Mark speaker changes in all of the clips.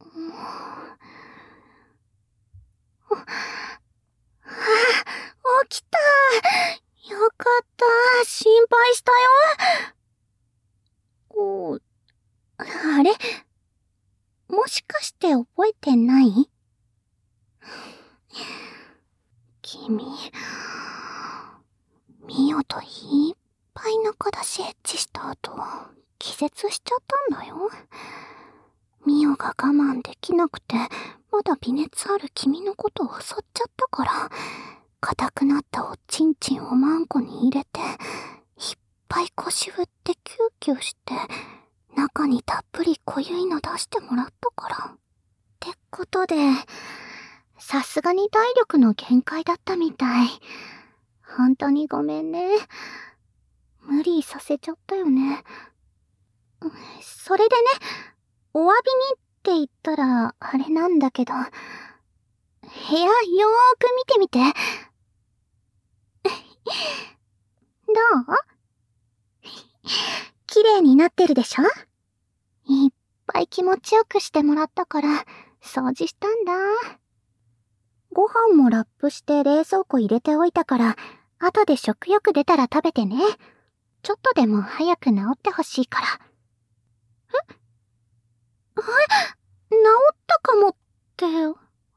Speaker 1: 起きた。よかった。心配したよ。あれ？もしかして覚えてない？君、ミオといっぱい仲出しエッチした後、気絶しちゃったんだよ。ミオが我慢できなくて、まだ微熱ある君のことを襲っちゃったから、硬くなったおちんちんをマンコに入れて、いっぱい腰振ってキューキューして、中にたっぷり濃ゆいの出してもらったから。ってことで、さすがに体力の限界だったみたい。本当にごめんね。無理させちゃったよね。それでね、お詫びにって言ったらあれなんだけど、部屋よーく見てみて。どう？綺麗になってるでしょ？いっぱい気持ちよくしてもらったから、掃除したんだ。ご飯もラップして冷蔵庫入れておいたから、後で食欲出たら食べてね。ちょっとでも早く治ってほしいから。治ったかもって、ほん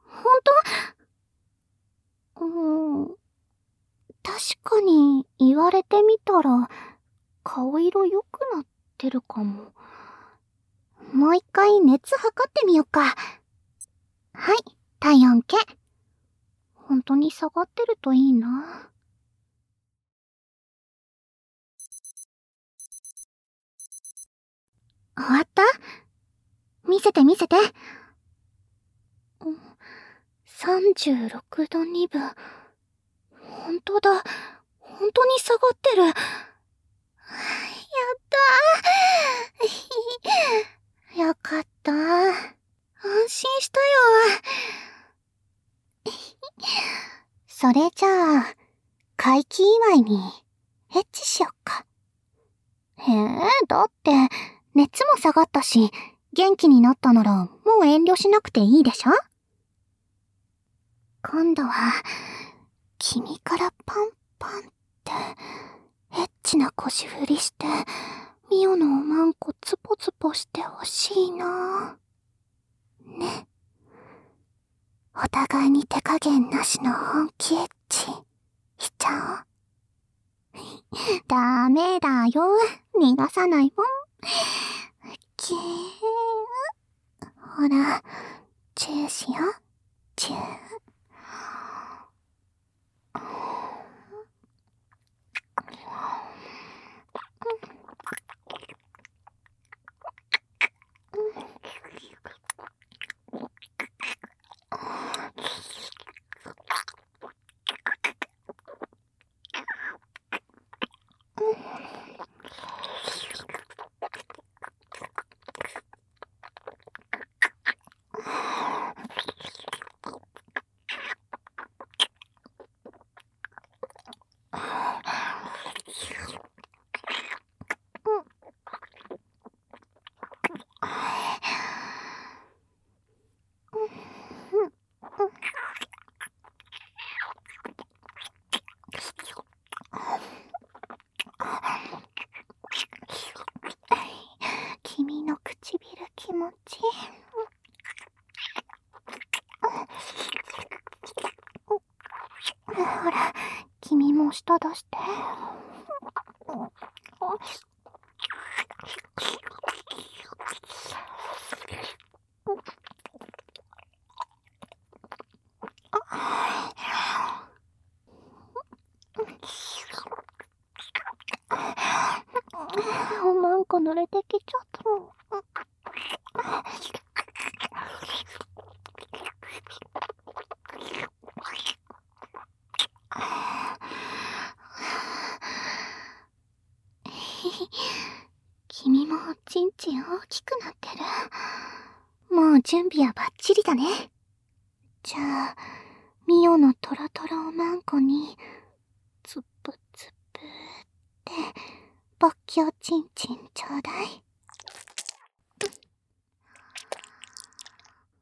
Speaker 1: と？確かに言われてみたら、顔色良くなってるかも。もう一回熱測ってみよっか。はい、体温計。本当に下がってるといいな。終わった？見せて見せて。36度2分。本当だ。本当に下がってる。やったー。よかった。安心したよ。それじゃあ、回帰祝いにエッチしよっか。だって、熱も下がったし、元気になったならもう遠慮しなくていいでしょ？今度は、君からパンパンって、エッチな腰振りして、ミオのおまんこツポツポしてほしいな。ね。お互いに手加減なしの本気エッチ、しちゃおう。ダメだよ。逃がさないもん。きー。ほら、チューしよう。チュー。君の唇気持ちいい。ほら、君も舌出して。おまんこ濡れてきちゃったもん。君もちんちん大きくなってる。もう準備はバッチリだね。じゃあ、ミオのトロトロおまんこに、つっぷつっぷって、ぼっきょちんちんちょうだい。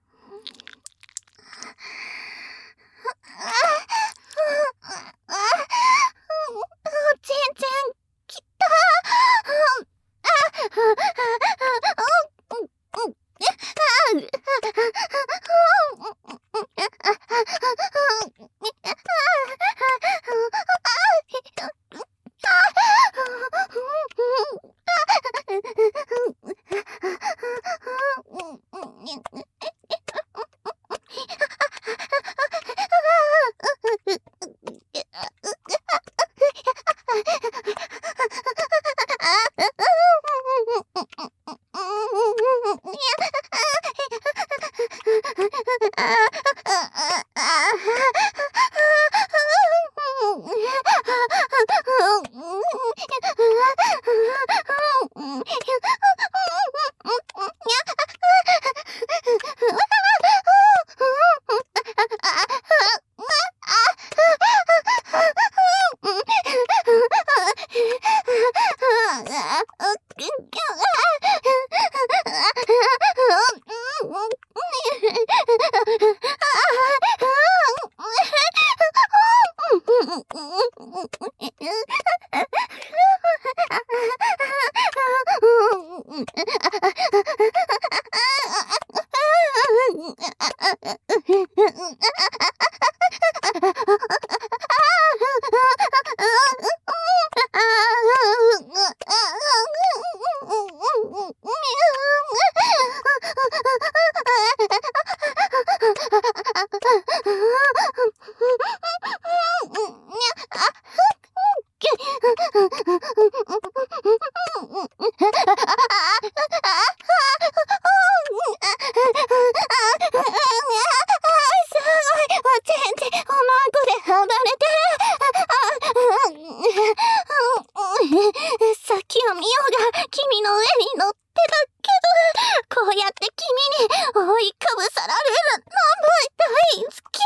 Speaker 1: さっきはミオが君の上に乗ってたけど、こうやって君に覆いかぶさられるのも大好き。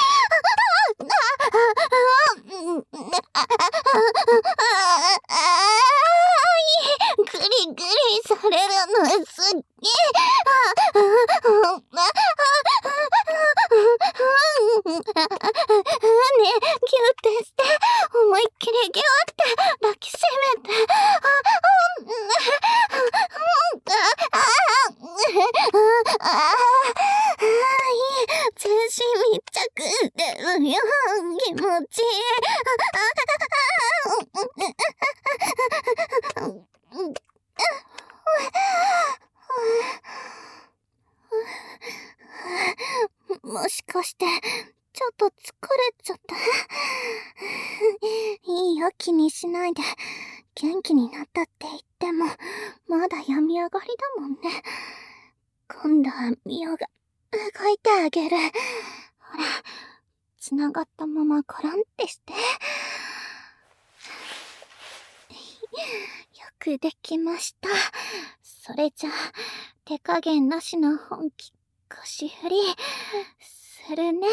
Speaker 1: グリグリされるのすっげねえ、ギュってして思いっきりギュって抱きしめて、全身密着でるよ、気持ちいい。もしかしてちょっと疲れちゃった？いいよ、気にしないで。元気になったって言ってもまだ病み上がりだもんね。今度はミオが動いてあげる。ほら、繋がったままコロンってして。よくできました。それじゃあ手加減なしの本気腰振りするね。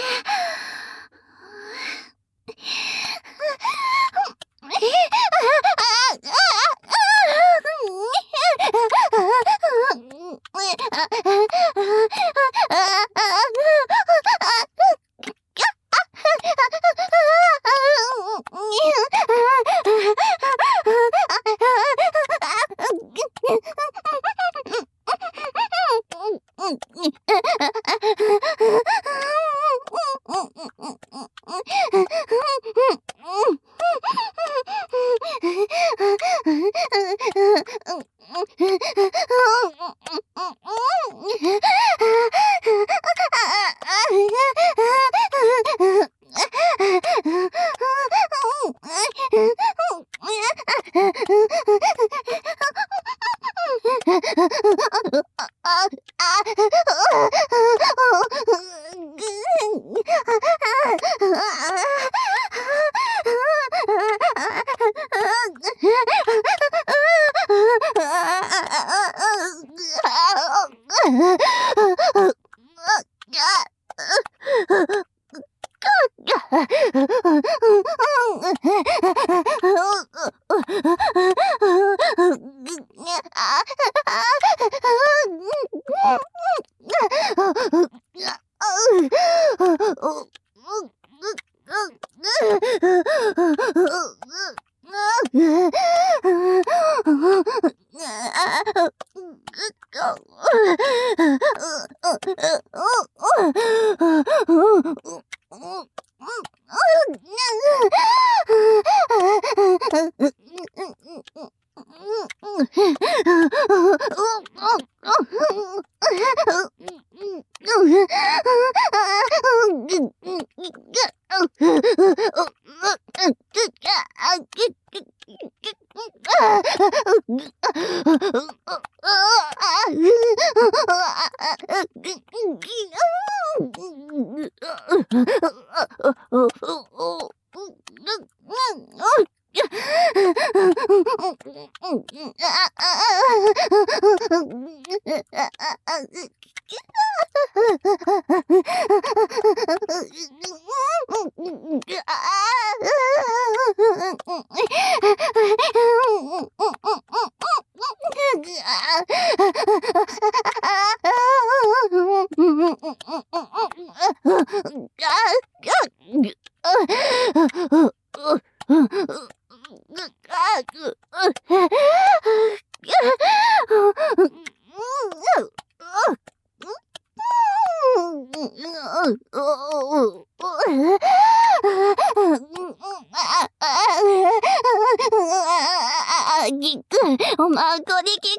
Speaker 1: ぎく、おまんこにきく。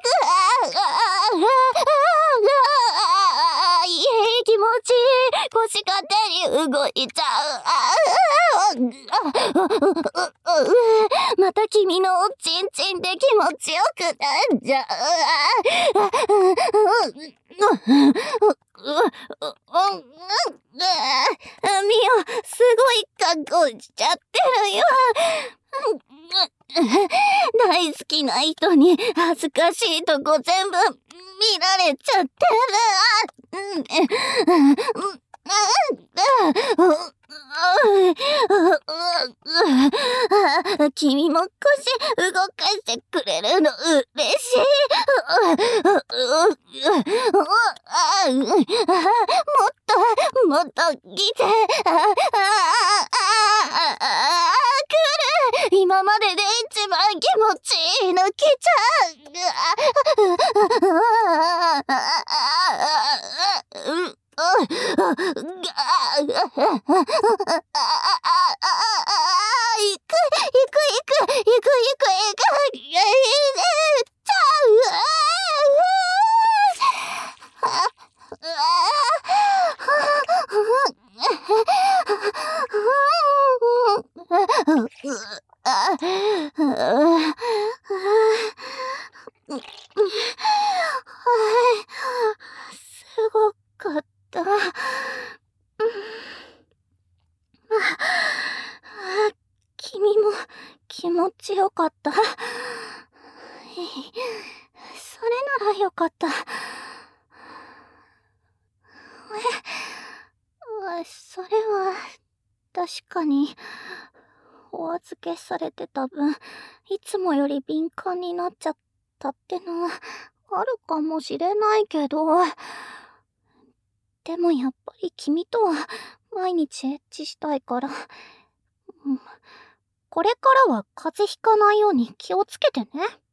Speaker 1: いい気持ちいい。腰勝手に動いちゃう。また君のおちんちんで気持ちよくなっちゃみお、すごい格好しちゃってるよ。大好きな人に恥ずかしいとこ全部見られちゃってる。君も腰動かしてくれるの嬉しい。もっと来て。今までで一番気持ちいいの来ちゃう。すごかった。君も気持ちよかった。それならよかった。それは確かにお預けされてた分、いつもより敏感になっちゃったってのはあるかもしれないけど、でもやっぱり君とは毎日エッチしたいから、これからは風邪ひかないように気をつけてね。